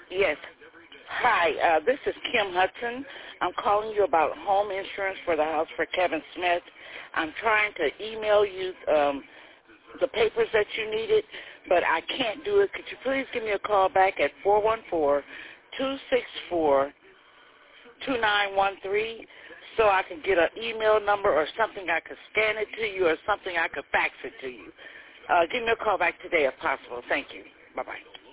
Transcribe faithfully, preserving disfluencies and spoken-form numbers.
Yes. Hi, uh, this is Kim Hudson. I'm calling you about home insurance for the house for Kevin Smith. I'm trying to email you um, the papers that you needed, but I can't do it. Could you please give me a call back at four one four, two six four, two nine one three so I can get an email number or something I could scan it to you or something I could fax it to you. Uh, give me a call back today if possible. Thank you. Bye-bye.